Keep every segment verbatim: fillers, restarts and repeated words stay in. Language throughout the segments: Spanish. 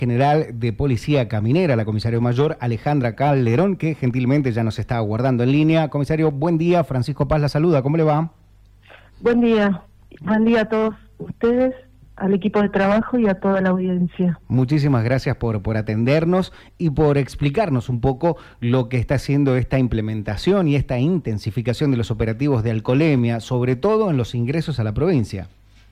General de Policía Caminera, la comisario mayor Alejandra Calderón, que gentilmente ya nos está aguardando en línea. Comisario, buen día. Francisco Paz la saluda. ¿Cómo le va? Buen día. Buen día a todos ustedes, al equipo de trabajo y a toda la audiencia. Muchísimas gracias por, por atendernos y por explicarnos un poco lo que está haciendo esta implementación y esta intensificación de los operativos de alcoholemia, sobre todo en los ingresos a la provincia.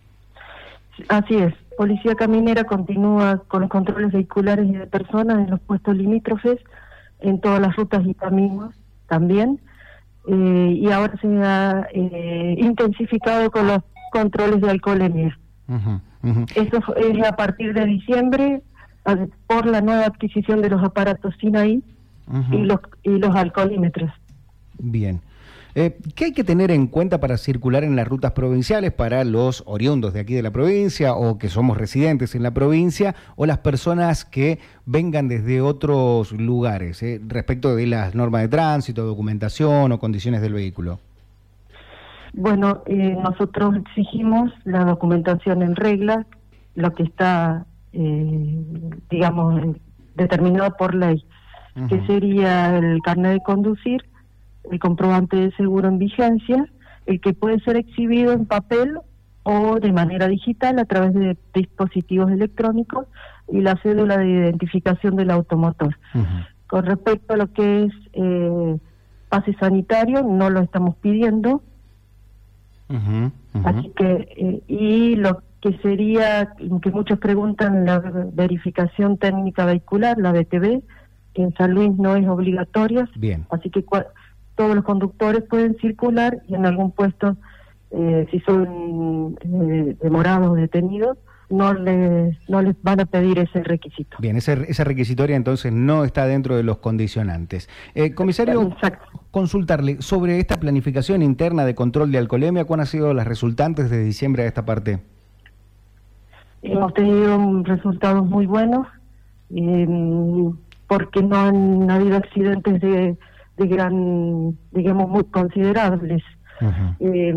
Así es. Policía Caminera continúa con los controles vehiculares y de personas en los puestos limítrofes, en todas las rutas y caminos también, eh, y ahora se ha eh, intensificado con los controles de alcoholemia. Uh-huh, uh-huh. Eso es a partir de diciembre, por la nueva adquisición de los aparatos Sinaí uh-huh. y los y los alcoholímetros. Bien. Eh, ¿Qué hay que tener en cuenta para circular en las rutas provinciales para los oriundos de aquí de la provincia o que somos residentes en la provincia o las personas que vengan desde otros lugares eh, respecto de las normas de tránsito, documentación o condiciones del vehículo? Bueno, eh, nosotros exigimos la documentación en regla, lo que está, eh, digamos, determinado por ley, uh-huh. que sería el carnet de conducir, el comprobante de seguro en vigencia, el que puede ser exhibido en papel o de manera digital a través de dispositivos electrónicos y la cédula de identificación del automotor. Uh-huh. Con respecto a lo que es eh, pase sanitario, no lo estamos pidiendo. Uh-huh, uh-huh. Así que, eh, y lo que sería, que muchos preguntan, la verificación técnica vehicular, la B T V, que en San Luis no es obligatoria. Bien. Así que cua- todos los conductores pueden circular y en algún puesto, eh, si son eh, demorados o detenidos, no les, no les van a pedir ese requisito. Bien, ese, esa requisitoria entonces no está dentro de los condicionantes. Eh, comisario, Exacto. consultarle sobre esta planificación interna de control de alcoholemia, ¿cuáles han sido las resultantes de diciembre a esta parte? Hemos tenido resultados muy buenos, eh, porque no han habido accidentes de, de gran, digamos, muy considerables. Uh-huh. Eh,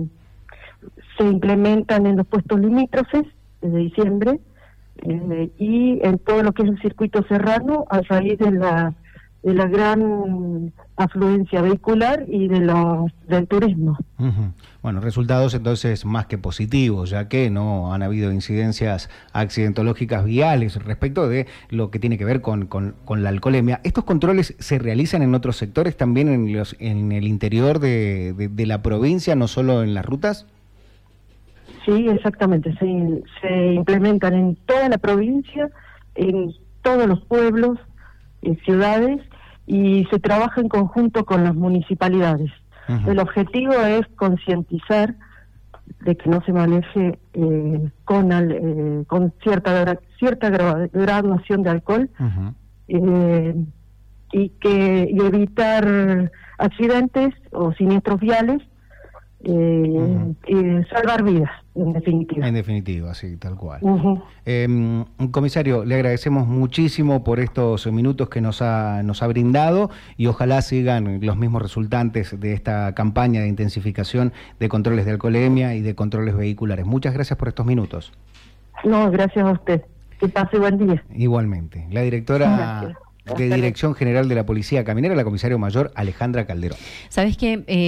se implementan en los puestos limítrofes desde diciembre, eh, y en todo lo que es el circuito serrano a raíz de la de la gran afluencia vehicular y de los del turismo. Uh-huh. Bueno, resultados entonces más que positivos, ya que no han habido incidencias accidentológicas viales respecto de lo que tiene que ver con, con, con la alcoholemia. ¿Estos controles se realizan en otros sectores, también en, los, en el interior de, de, de la provincia, no solo en las rutas? Sí, exactamente. Se, se implementan en toda la provincia, en todos los pueblos, en ciudades, y se trabaja en conjunto con las municipalidades. Uh-huh. El objetivo es concientizar de que no se maneje eh, con, al, eh, con cierta cierta graduación de alcohol, uh-huh. eh, y que y evitar accidentes o siniestros viales, eh, uh-huh. y salvar vidas, en definitiva. En definitiva, sí, tal cual. Uh-huh. Eh, comisario, le agradecemos muchísimo por estos minutos que nos ha, nos ha brindado y ojalá sigan los mismos resultantes de esta campaña de intensificación de controles de alcoholemia y de controles vehiculares. Muchas gracias por estos minutos. No, gracias a usted. Que pase buen día. Igualmente. La directora de Dirección General de la Policía Caminera, la comisario mayor Alejandra Calderón. ¿Sabes qué? Eh...